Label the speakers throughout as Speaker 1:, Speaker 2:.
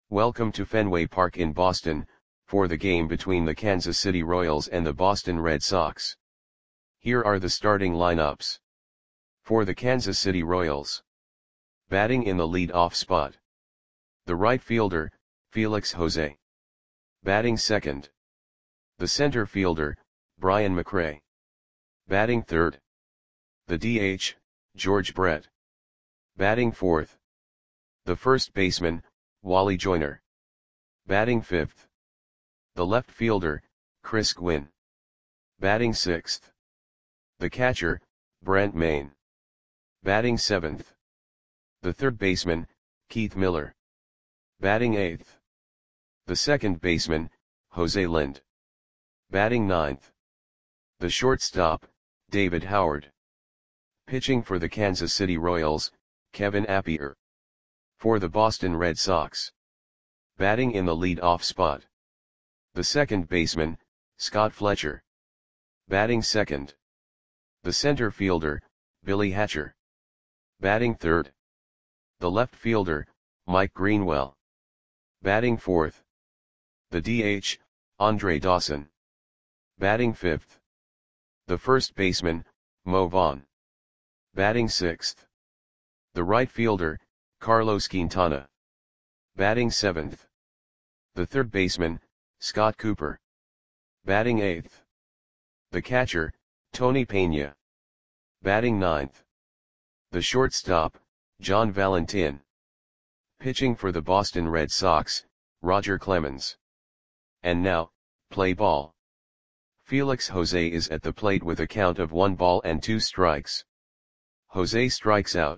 Speaker 1: Welcome to Fenway Park in Boston, for the game between the Kansas City Royals and the Boston Red Sox. Here are the starting lineups. For the Kansas City Royals. Batting in the lead-off spot. The right fielder, Felix Jose. Batting second. The center fielder, Brian McRae. Batting third. The DH, George Brett. Batting fourth. The first baseman, Wally Joyner. Batting fifth. The left fielder, Chris Gwynn. Batting sixth. The catcher, Brent Mayne. Batting seventh. The third baseman, Keith Miller. Batting eighth. The second baseman, Jose Lind. Batting ninth. The shortstop, David Howard. Pitching for the Kansas City Royals, Kevin Appier. For the Boston Red Sox. Batting in the lead-off spot. The second baseman, Scott Fletcher. Batting second. The center fielder, Billy Hatcher. Batting third. The left fielder, Mike Greenwell. Batting fourth. The DH, Andre Dawson. Batting fifth. The first baseman, Mo Vaughn. Batting sixth. The right fielder, Carlos Quintana. Batting seventh. The third baseman, Scott Cooper. Batting eighth. The catcher, Tony Pena. Batting ninth. The shortstop, John Valentin. Pitching for the Boston Red Sox, Roger Clemens. And now, play ball. Felix Jose is at the plate with a count of 1 ball and 2 strikes. Jose strikes out.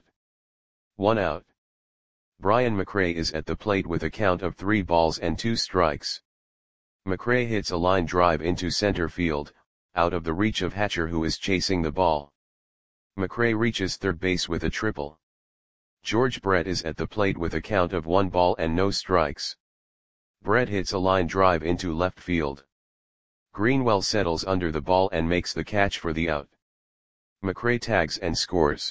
Speaker 1: 1 out. Brian McRae is at the plate with a count of 3 balls and 2 strikes. McRae hits a line drive into center field, out of the reach of Hatcher, who is chasing the ball. McRae reaches third base with a triple. George Brett is at the plate with a count of 1 ball and no strikes. Brett hits a line drive into left field. Greenwell settles under the ball and makes the catch for the out. McRae tags and scores.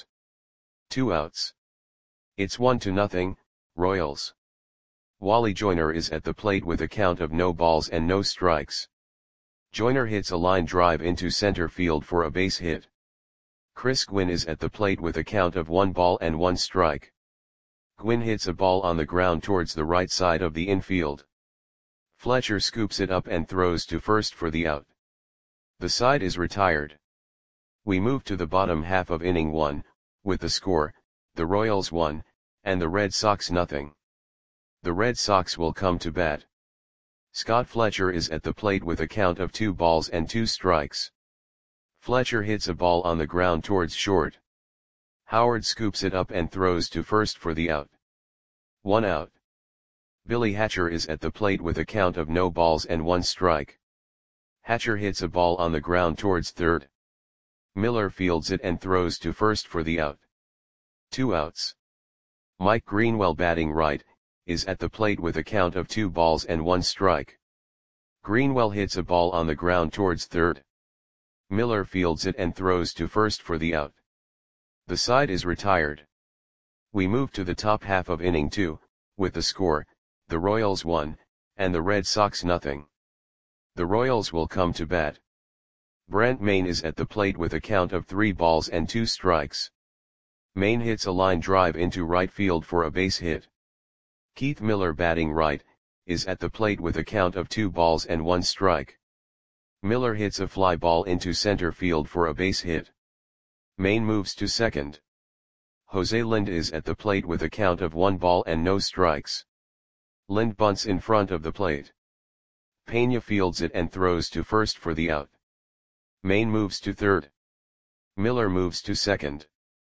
Speaker 1: 2 outs. It's 1-0, Royals. Wally Joyner is at the plate with a count of no balls and no strikes. Joyner hits a line drive into center field for a base hit. Chris Gwynn is at the plate with a count of 1 ball and 1 strike. Gwynn hits a ball on the ground towards the right side of the infield. Fletcher scoops it up and throws to first for the out. The side is retired. We move to the bottom half of inning 1, with the score, the Royals 1, and the Red Sox 0. The Red Sox will come to bat. Scott Fletcher is at the plate with a count of 2 balls and 2 strikes. Fletcher hits a ball on the ground towards short. Howard scoops it up and throws to first for the out. 1 out. Billy Hatcher is at the plate with a count of no balls and 1 strike. Hatcher hits a ball on the ground towards third. Miller fields it and throws to first for the out. 2 outs. Mike Greenwell, batting right, is at the plate with a count of 2 balls and 1 strike. Greenwell hits a ball on the ground towards third. Miller fields it and throws to first for the out. The side is retired. We move to the top half of inning 2, with the score, the Royals 1, and the Red Sox 0. The Royals will come to bat. Brent Mayne is at the plate with a count of 3 balls and 2 strikes. Mayne hits a line drive into right field for a base hit. Keith Miller, batting right, is at the plate with a count of 2 balls and 1 strike. Miller hits a fly ball into center field for a base hit. Mayne moves to second. Jose Lind is at the plate with a count of 1 ball and no strikes. Lind bunts in front of the plate. Pena fields it and throws to first for the out. Mayne moves to third. Miller moves to second.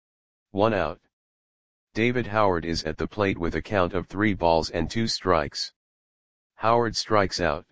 Speaker 1: 1 out. David Howard is at the plate with a count of 3 balls and 2 strikes. Howard strikes out.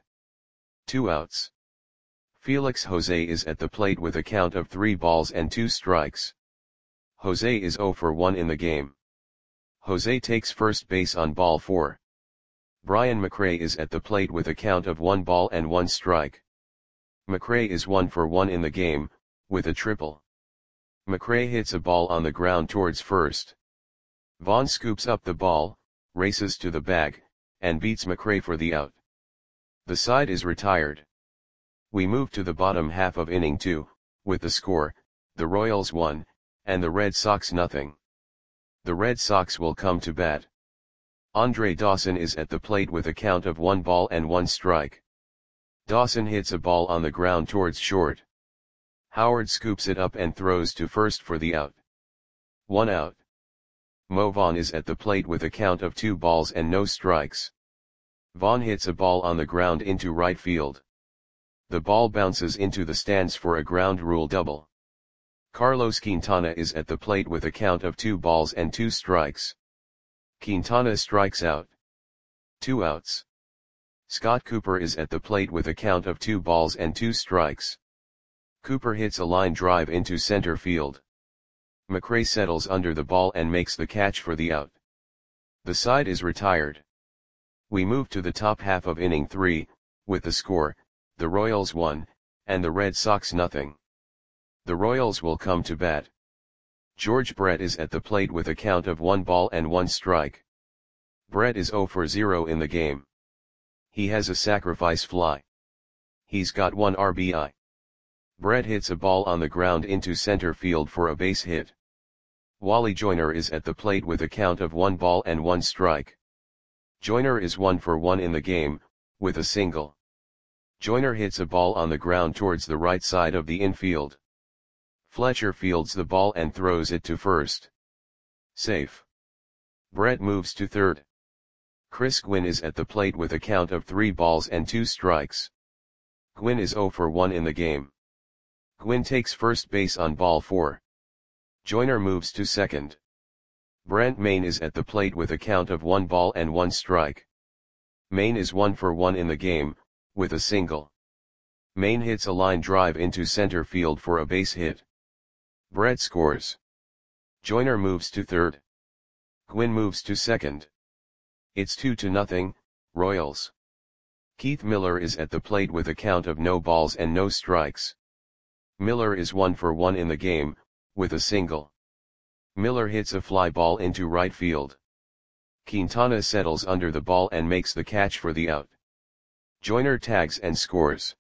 Speaker 1: 2 outs. Felix Jose is at the plate with a count of 3 balls and 2 strikes. Jose is 0 for 1 in the game. Jose takes first base on ball 4. Brian McRae is at the plate with a count of 1 ball and 1 strike. McRae is 1 for 1 in the game, with a triple. McRae hits a ball on the ground towards first. Vaughn scoops up the ball, races to the bag, and beats McRae for the out. The side is retired. We move to the bottom half of inning 2, with the score, the Royals 1, and the Red Sox nothing. The Red Sox will come to bat. Andre Dawson is at the plate with a count of 1 ball and 1 strike. Dawson hits a ball on the ground towards short. Howard scoops it up and throws to first for the out. 1 out. Mo Vaughn is at the plate with a count of 2 balls and no strikes. Vaughn hits a ball on the ground into right field. The ball bounces into the stands for a ground rule double. Carlos Quintana is at the plate with a count of 2 balls and 2 strikes. Quintana strikes out. 2 outs. Scott Cooper is at the plate with a count of 2 balls and 2 strikes. Cooper hits a line drive into center field. McRae settles under the ball and makes the catch for the out. The side is retired. We move to the top half of inning 3, with the score, the Royals 1, and the Red Sox nothing. The Royals will come to bat. George Brett is at the plate with a count of 1 ball and 1 strike. Brett is 0 for 0 in the game. He has a sacrifice fly. He's got 1 RBI. Brett hits a ball on the ground into center field for a base hit. Wally Joyner is at the plate with a count of 1 ball and 1 strike. Joyner is 1 for 1 in the game, with a single. Joyner hits a ball on the ground towards the right side of the infield. Fletcher fields the ball and throws it to first. Safe. Brett moves to third. Chris Gwynn is at the plate with a count of 3 balls and 2 strikes. Gwynn is 0 for 1 in the game. Gwynn takes first base on ball 4. Joyner moves to second. Brent Mayne is at the plate with a count of 1 ball and 1 strike. Mayne is 1 for 1 in the game, with a single. Mayne hits a line drive into center field for a base hit. Brett scores. Joyner moves to third. Gwynn moves to second. It's 2-0, Royals. Keith Miller is at the plate with a count of no balls and no strikes. Miller is 1 for 1 in the game, with a single. Miller hits a fly ball into right field. Quintana settles under the ball and makes the catch for the out. Joyner tags and scores.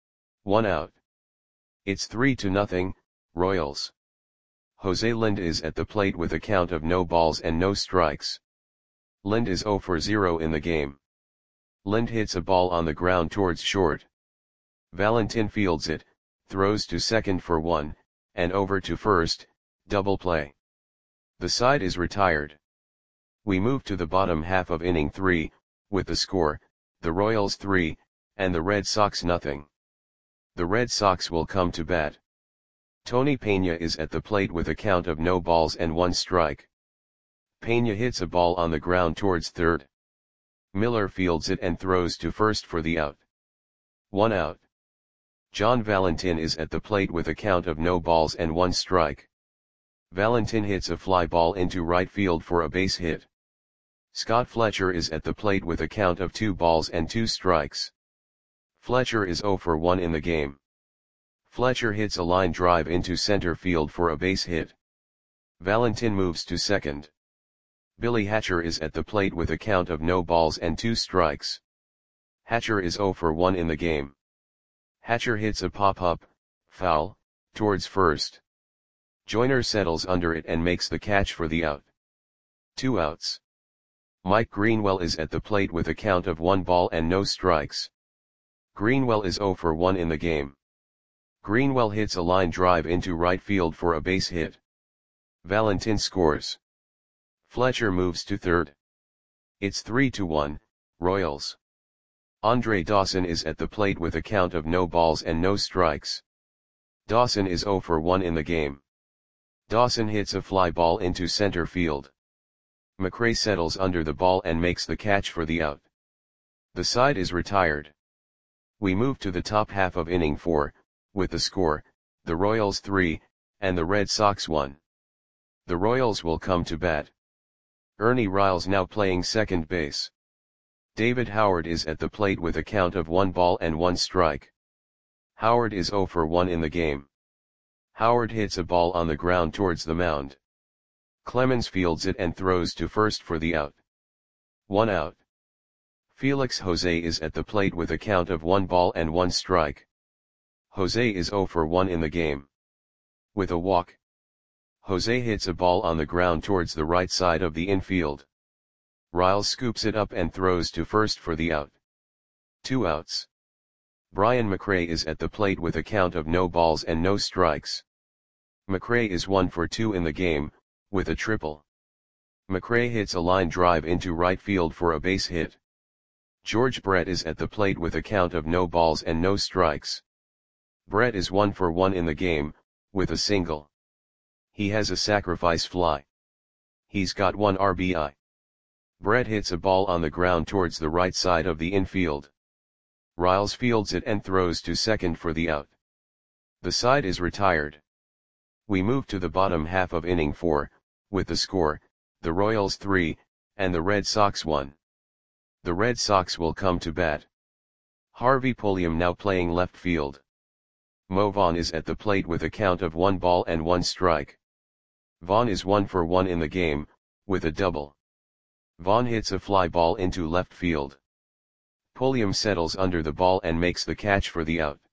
Speaker 1: 1 out. It's 3-0, Royals. Jose Lind is at the plate with a count of no balls and no strikes. Lind is 0 for 0 in the game. Lind hits a ball on the ground towards short. Valentin fields it, throws to second for 1, and over to first, double play. The side is retired. We move to the bottom half of inning 3, with the score, the Royals 3, and the Red Sox nothing. The Red Sox will come to bat. Tony Peña is at the plate with a count of no balls and 1 strike. Peña hits a ball on the ground towards third. Miller fields it and throws to first for the out. 1 out. John Valentin is at the plate with a count of no balls and 1 strike. Valentin hits a fly ball into right field for a base hit. Scott Fletcher is at the plate with a count of 2 balls and 2 strikes. Fletcher is 0 for 1 in the game. Fletcher hits a line drive into center field for a base hit. Valentin moves to second. Billy Hatcher is at the plate with a count of no balls and 2 strikes. Hatcher is 0 for 1 in the game. Hatcher hits a pop-up, foul, towards first. Joyner settles under it and makes the catch for the out. 2 outs. Mike Greenwell is at the plate with a count of 1 ball and no strikes. Greenwell is 0 for 1 in the game. Greenwell hits a line drive into right field for a base hit. Valentin scores. Fletcher moves to third. It's 3-1, Royals. Andre Dawson is at the plate with a count of no balls and no strikes. Dawson is 0 for 1 in the game. Dawson hits a fly ball into center field. McRae settles under the ball and makes the catch for the out. The side is retired. We move to the top half of inning 4, with the score, the Royals 3, and the Red Sox 1. The Royals will come to bat. Ernie Riles now playing second base. David Howard is at the plate with a count of 1 ball and 1 strike. Howard is 0 for 1 in the game. Howard hits a ball on the ground towards the mound. Clemens fields it and throws to first for the out. 1 out. Felix Jose is at the plate with a count of 1 ball and 1 strike. Jose is 0 for 1 in the game. With a walk, Jose hits a ball on the ground towards the right side of the infield. Riles scoops it up and throws to first for the out. 2 outs. Brian McRae is at the plate with a count of no balls and no strikes. McRae is 1 for 2 in the game, with a triple. McRae hits a line drive into right field for a base hit. George Brett is at the plate with a count of no balls and no strikes. Brett is 1 for 1 in the game, with a single. He has a sacrifice fly. He's got 1 RBI. Brett hits a ball on the ground towards the right side of the infield. Riles fields it and throws to second for the out. The side is retired. We move to the bottom half of inning 4, with the score, the Royals 3, and the Red Sox 1. The Red Sox will come to bat. Harvey Pulliam now playing left field. Mo Vaughn is at the plate with a count of 1 ball and 1 strike. Vaughn is 1 for 1 in the game, with a double. Vaughn hits a fly ball into left field. Pulliam settles under the ball and makes the catch for the out.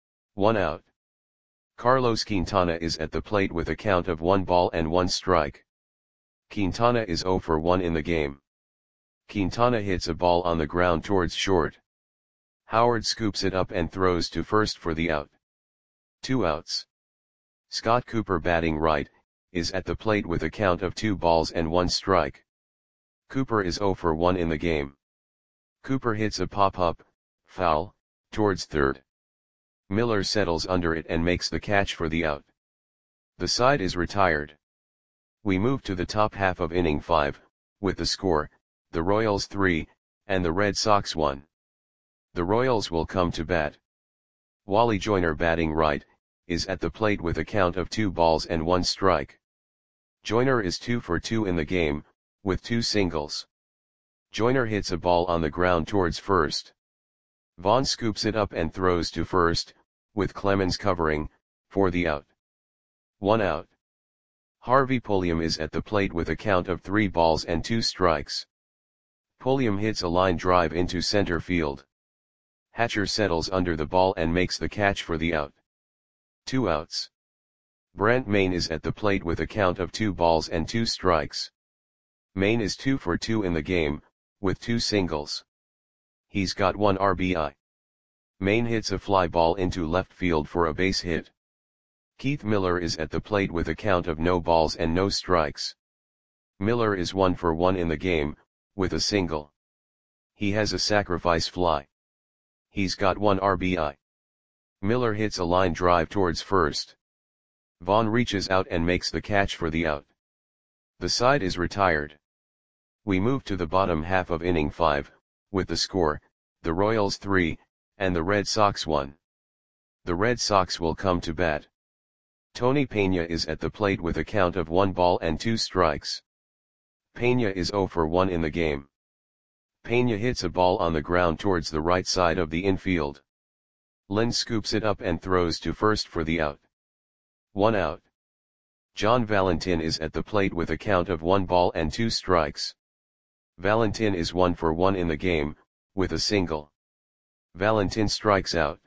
Speaker 1: 1 out. Carlos Quintana is at the plate with a count of 1 ball and 1 strike. Quintana is 0 for 1 in the game. Quintana hits a ball on the ground towards short. Howard scoops it up and throws to first for the out. 2 outs. Scott Cooper batting right, is at the plate with a count of 2 balls and 1 strike. Cooper is 0 for 1 in the game. Cooper hits a pop-up, foul, towards third. Miller settles under it and makes the catch for the out. The side is retired. We move to the top half of inning 5, with the score, the Royals 3, and the Red Sox 1. The Royals will come to bat. Wally Joyner batting right, is at the plate with a count of 2 balls and 1 strike. Joyner is 2 for 2 in the game, with 2 singles. Joyner hits a ball on the ground towards first. Vaughn scoops it up and throws to first, with Clemens covering, for the out. 1 out. Harvey Pulliam is at the plate with a count of 3 balls and 2 strikes. Pulliam hits a line drive into center field. Hatcher settles under the ball and makes the catch for the out. 2 outs. Brent Mayne is at the plate with a count of 2 balls and 2 strikes. Mayne is 2 for 2 in the game, with 2 singles. He's got 1 RBI. Mayne hits a fly ball into left field for a base hit. Keith Miller is at the plate with a count of no balls and no strikes. Miller is 1 for 1 in the game, with a single. He has a sacrifice fly. He's got 1 RBI. Miller hits a line drive towards first. Vaughn reaches out and makes the catch for the out. The side is retired. We move to the bottom half of inning 5, with the score, the Royals 3, and the Red Sox 1. The Red Sox will come to bat. Tony Peña is at the plate with a count of 1 ball and 2 strikes. Peña is 0 for 1 in the game. Peña hits a ball on the ground towards the right side of the infield. Lind scoops it up and throws to first for the out. 1 out. John Valentin is at the plate with a count of 1 ball and 2 strikes. Valentin is 1 for 1 in the game, with a single. Valentin strikes out.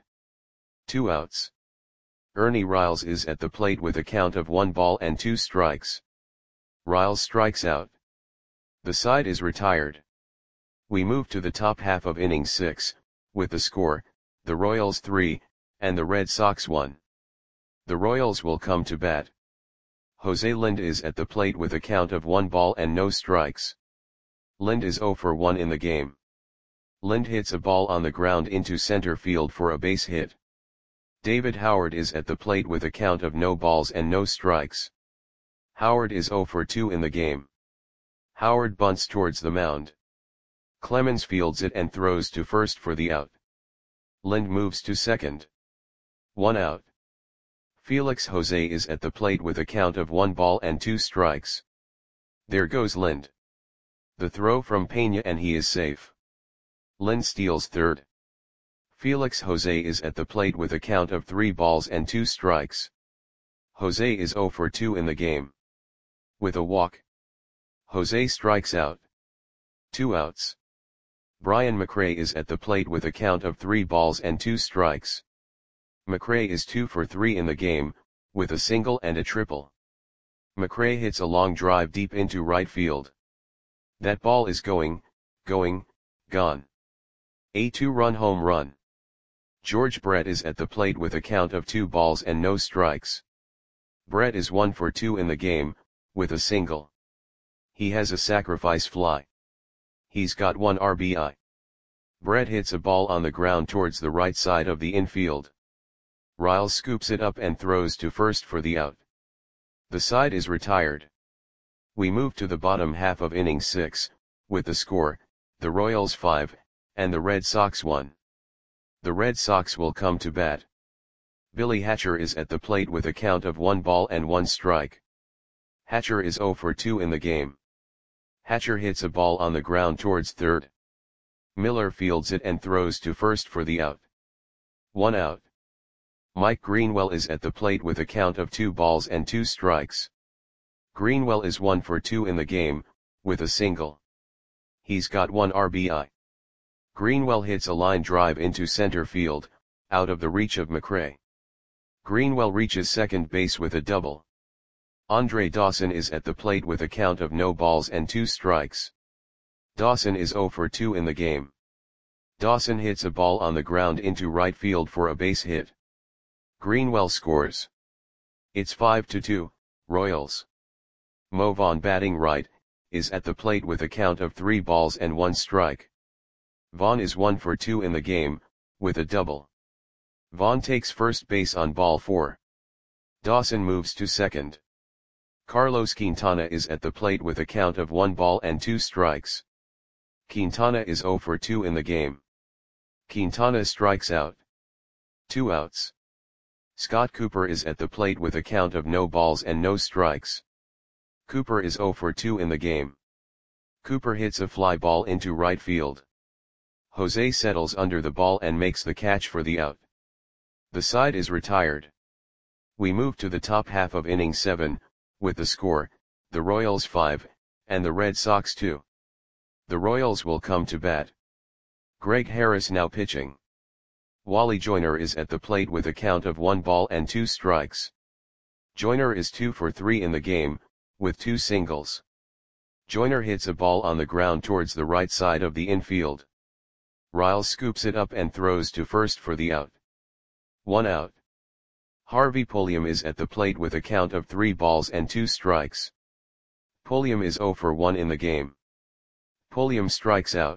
Speaker 1: 2 outs. Ernie Riles is at the plate with a count of 1 ball and 2 strikes. Riles strikes out. The side is retired. We move to the top half of inning 6, with the score, the Royals 3, and the Red Sox 1. The Royals will come to bat. Jose Lind is at the plate with a count of 1 ball and no strikes. Lind is 0 for 1 in the game. Lind hits a ball on the ground into center field for a base hit. David Howard is at the plate with a count of no balls and no strikes. Howard is 0 for 2 in the game. Howard bunts towards the mound. Clemens fields it and throws to first for the out. Lind moves to second. 1 out. Felix Jose is at the plate with a count of 1 ball and 2 strikes. There goes Lind. The throw from Peña and he is safe. Lind steals third. Felix Jose is at the plate with a count of 3 balls and 2 strikes. Jose is 0 for 2 in the game. With a walk, Jose strikes out. 2 outs. Brian McRae is at the plate with a count of 3 balls and 2 strikes. McRae is 2 for 3 in the game, with a single and a triple. McRae hits a long drive deep into right field. That ball is gone. A 2-run home run. George Brett is at the plate with a count of 2 balls and no strikes. Brett is 1 for 2 in the game, with a single. He has a sacrifice fly. He's got 1 RBI. Brett hits a ball on the ground towards the right side of the infield. Riles scoops it up and throws to first for the out. The side is retired. We move to the bottom half of inning 6, with the score, the Royals 5, and the Red Sox 1. The Red Sox will come to bat. Billy Hatcher is at the plate with a count of 1 ball and 1 strike. Hatcher is 0 for 2 in the game. Hatcher hits a ball on the ground towards third. Miller fields it and throws to first for the out. 1 out. Mike Greenwell is at the plate with a count of 2 balls and 2 strikes. Greenwell is 1 for 2 in the game, with a single. He's got 1 RBI. Greenwell hits a line drive into center field, out of the reach of McRae. Greenwell reaches second base with a double. Andre Dawson is at the plate with a count of no balls and 2 strikes. Dawson is 0 for 2 in the game. Dawson hits a ball on the ground into right field for a base hit. Greenwell scores. It's 5-2, Royals. Mo Vaughn, batting right, is at the plate with a count of 3 balls and 1 strike. Vaughn is 1 for 2 in the game, with a double. Vaughn takes first base on ball 4. Dawson moves to second. Carlos Quintana is at the plate with a count of 1 ball and 2 strikes. Quintana is 0 for 2 in the game. Quintana strikes out. 2 outs. Scott Cooper is at the plate with a count of no balls and no strikes. Cooper is 0 for 2 in the game. Cooper hits a fly ball into right field. Jose settles under the ball and makes the catch for the out. The side is retired. We move to the top half of inning 7, with the score, the Royals 5, and the Red Sox 2. The Royals will come to bat. Greg Harris now pitching. Wally Joyner is at the plate with a count of 1 ball and 2 strikes. Joyner is 2 for 3 in the game, with 2 singles. Joyner hits a ball on the ground towards the right side of the infield. Riles scoops it up and throws to first for the out. 1 out. Harvey Pulliam is at the plate with a count of 3 balls and 2 strikes. Pulliam is 0 for 1 in the game. Pulliam strikes out.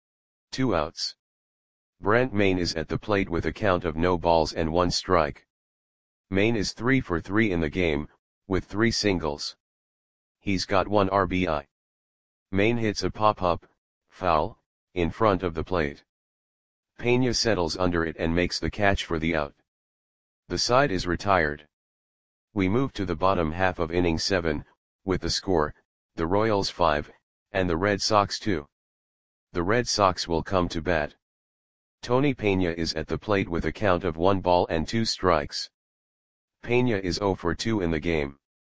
Speaker 1: 2 outs. Brent Mayne is at the plate with a count of no balls and 1 strike. Mayne is 3 for 3 in the game, with 3 singles. He's got 1 RBI. Mayne hits a pop-up, foul, in front of the plate. Pena settles under it and makes the catch for the out. The side is retired. We move to the bottom half of inning 7, with the score, the Royals 5, and the Red Sox 2. The Red Sox will come to bat. Tony Pena is at the plate with a count of 1 ball and 2 strikes. Pena is 0 for 2 in the game.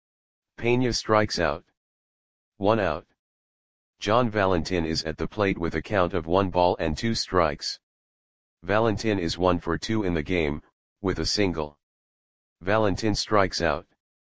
Speaker 1: Pena strikes out. 1 out. John Valentin is at the plate with a count of 1 ball and 2 strikes. Valentin is 1 for 2 in the game, with a single. Valentin strikes out.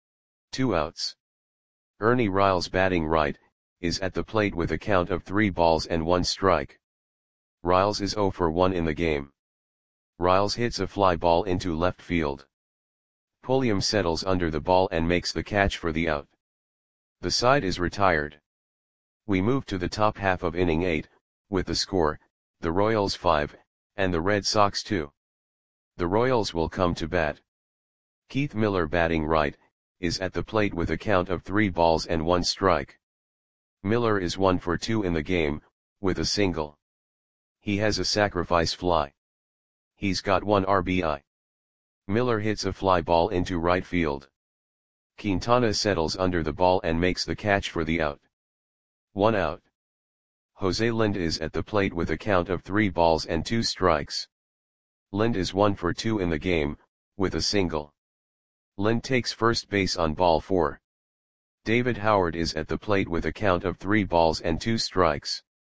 Speaker 1: 2 outs. Ernie Riles, batting right, is at the plate with a count of 3 balls and 1 strike. Riles is 0 for 1 in the game. Riles hits a fly ball into left field. Pulliam settles under the ball and makes the catch for the out. The side is retired. We move to the top half of inning 8, with the score, the Royals 5, and the Red Sox 2. The Royals will come to bat. Keith Miller, batting right, is at the plate with a count of 3 balls and 1 strike. Miller is 1 for 2 in the game, with a single. He has a sacrifice fly. He's got 1 RBI. Miller hits a fly ball into right field. Quintana settles under the ball and makes the catch for the out. 1 out. Jose Lind is at the plate with a count of 3 balls and 2 strikes. Lind is 1 for 2 in the game, with a single. Lind takes first base on ball 4. David Howard is at the plate with a count of 3 balls and 2 strikes.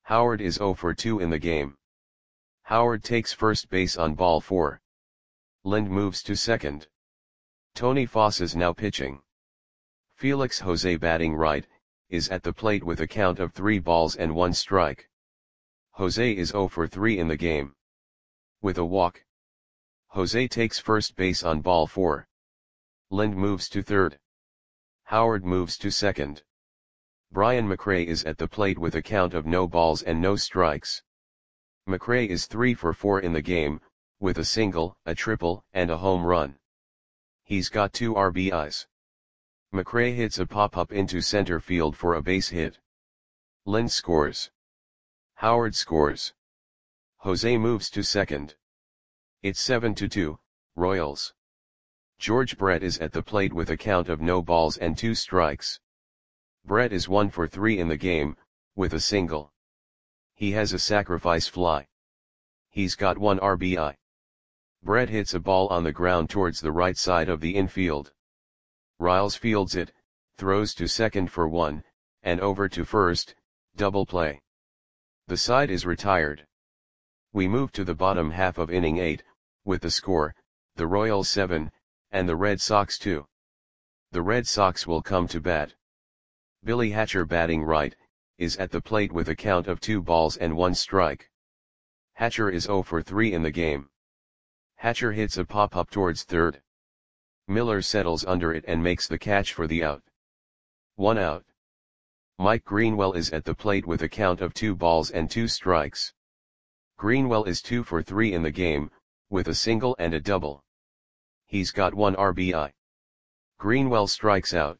Speaker 1: Howard is 0 for 2 in the game. Howard takes first base on ball 4. Lind moves to second. Tony Foss is now pitching. Felix Jose batting right, is at the plate with a count of 3 balls and 1 strike. Jose is 0 for 3 in the game. With a walk, Jose takes first base on ball 4. Lind moves to third. Howard moves to second. Brian McRae is at the plate with a count of no balls and no strikes. McRae is 3 for 4 in the game, with a single, a triple, and a home run. He's got 2 RBIs. McRae hits a pop-up into center field for a base hit. Lind scores. Howard scores. Jose moves to second. It's 7-2, Royals. George Brett is at the plate with a count of no balls and 2 strikes. Brett is 1 for 3 in the game, with a single. He has a sacrifice fly. He's got 1 RBI. Brett hits a ball on the ground towards the right side of the infield. Riles fields it, throws to second for 1, and over to first, double play. The side is retired. We move to the bottom half of inning 8, with the score, the Royals 7, and the Red Sox 2. The Red Sox will come to bat. Billy Hatcher batting right, is at the plate with a count of 2 balls and 1 strike. Hatcher is 0 for 3 in the game. Hatcher hits a pop-up towards third. Miller settles under it and makes the catch for the out. 1 out. Mike Greenwell is at the plate with a count of 2 balls and 2 strikes. Greenwell is 2 for 3 in the game, with a single and a double. He's got 1 RBI. Greenwell strikes out.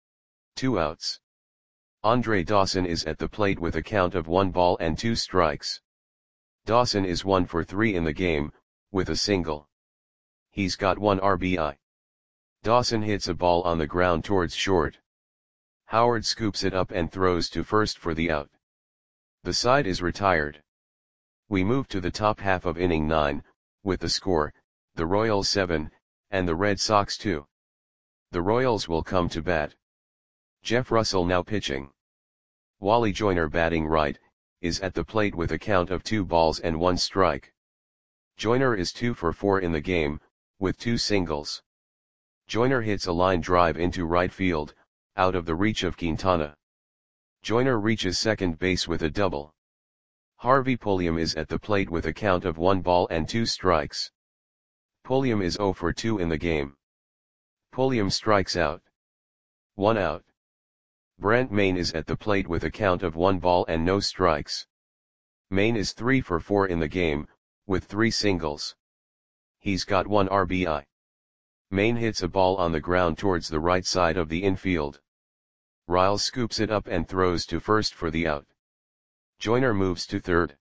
Speaker 1: 2 outs. Andre Dawson is at the plate with a count of 1 ball and 2 strikes. Dawson is 1 for 3 in the game, with a single. He's got 1 RBI. Dawson hits a ball on the ground towards short. Howard scoops it up and throws to first for the out. The side is retired. We move to the top half of inning 9, with the score, the Royals 7, and the Red Sox 2. The Royals will come to bat. Jeff Russell now pitching. Wally Joyner batting right, is at the plate with a count of 2 balls and 1 strike. Joyner is 2 for 4 in the game, with 2 singles. Joyner hits a line drive into right field, out of the reach of Quintana. Joyner reaches second base with a double. Harvey Pulliam is at the plate with a count of 1 ball and 2 strikes. Pulliam is 0 for 2 in the game. Pulliam strikes out. 1 out. Brent Mayne is at the plate with a count of 1 ball and no strikes. Mayne is 3 for 4 in the game, with 3 singles. He's got 1 RBI. Mayne hits a ball on the ground towards the right side of the infield. Riles scoops it up and throws to first for the out. Joyner moves to third.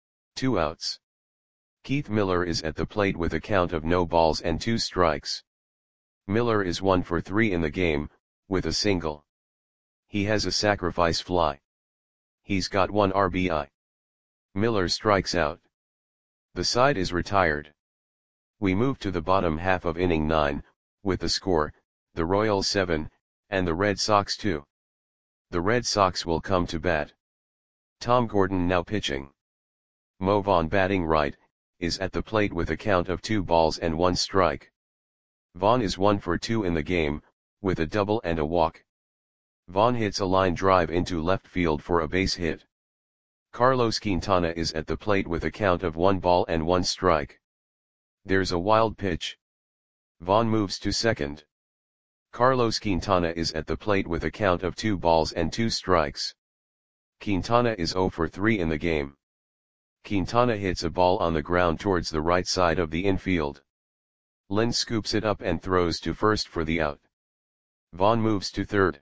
Speaker 1: 2 outs. Keith Miller is at the plate with a count of no balls and 2 strikes. Miller is 1 for 3 in the game, with a single. He has a sacrifice fly. He's got 1 RBI. Miller strikes out. The side is retired. We move to the bottom half of inning 9, with the score, the Royals 7, and the Red Sox 2. The Red Sox will come to bat. Tom Gordon now pitching. Mo Vaughn batting right, is at the plate with a count of 2 balls and 1 strike. Vaughn is 1 for 2 in the game, with a double and a walk. Vaughn hits a line drive into left field for a base hit. Carlos Quintana is at the plate with a count of 1 ball and 1 strike. There's a wild pitch. Vaughn moves to second. Carlos Quintana is at the plate with a count of 2 balls and 2 strikes. Quintana is 0 for 3 in the game. Quintana hits a ball on the ground towards the right side of the infield. Lind scoops it up and throws to first for the out. Vaughn moves to third.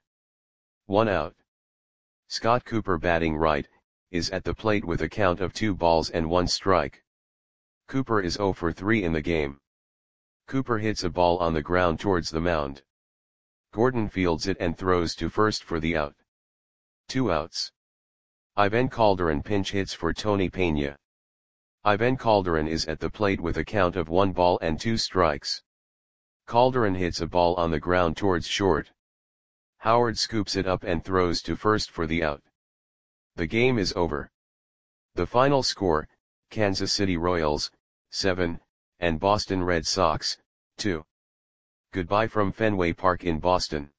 Speaker 1: 1 out. Scott Cooper batting right, is at the plate with a count of 2 balls and 1 strike. Cooper is 0 for 3 in the game. Cooper hits a ball on the ground towards the mound. Gordon fields it and throws to first for the out. 2 outs. Ivan Calderon pinch hits for Tony Peña. Ivan Calderon is at the plate with a count of 1 ball and 2 strikes. Calderon hits a ball on the ground towards short. Howard scoops it up and throws to first for the out. The game is over. The final score, Kansas City Royals, 7, and Boston Red Sox, 2. Goodbye from Fenway Park in Boston.